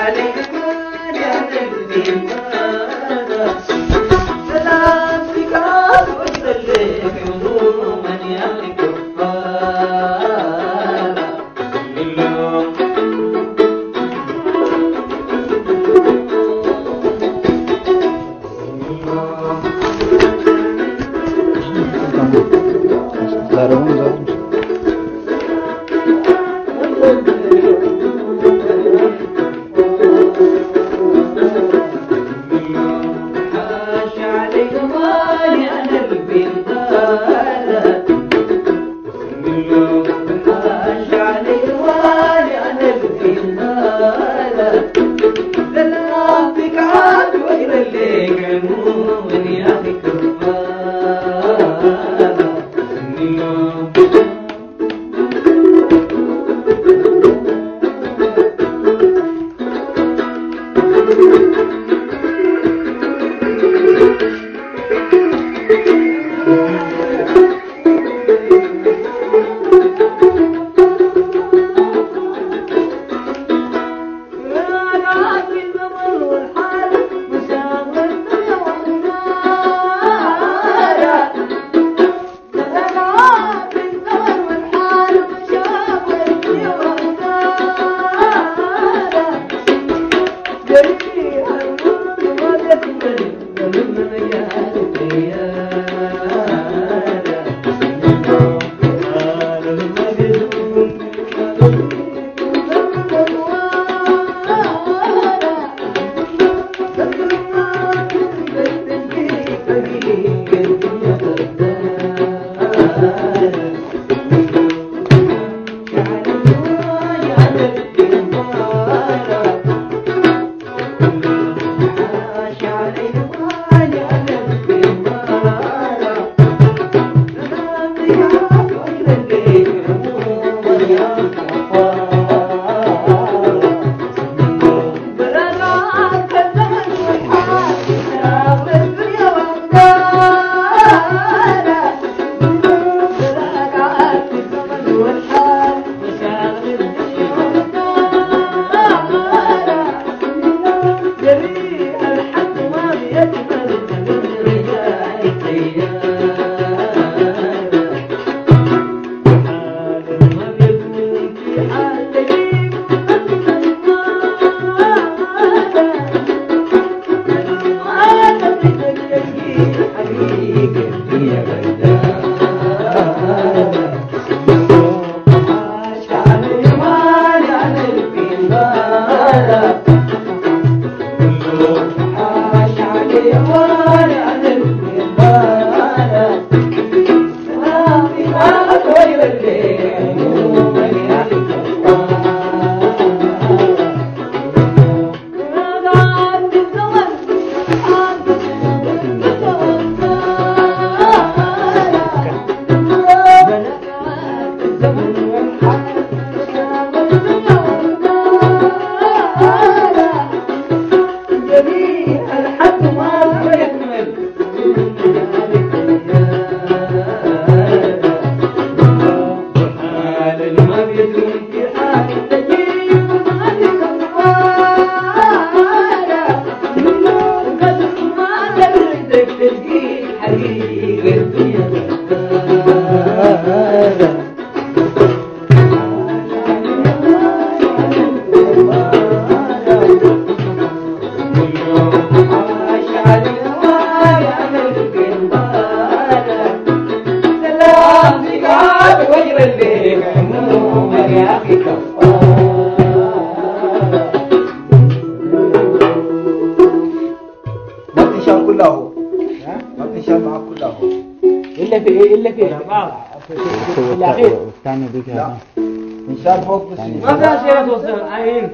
الثاني ديك هذا ان شاء الله فوق ما في شيء توصل عين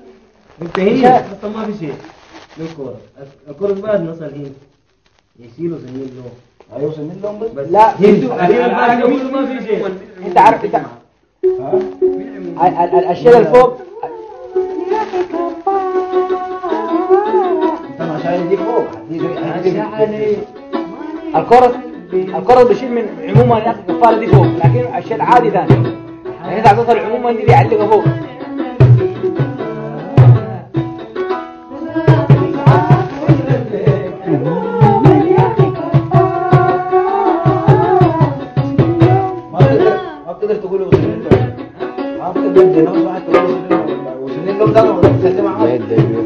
منتهي بس ما في شيء الكرة الكرة بعد نصل هين يشيلوا زميل له ايوه زميل لهم بس لا هين ما في شيء انت عارف انت الاشياء اللي فوق انت ما شايل دي فوق الكرة بيشيل من عموما يا اخي الكفارة دي فوق، لكن الشيء العادي ثاني يعني انت هتصل عموما دي يعلقها فوق. تقدر تقول وصلين له. ما بتقدر زي نفس واحد تقول وصلين له، وصلين له ده ولا بتسلم معاه.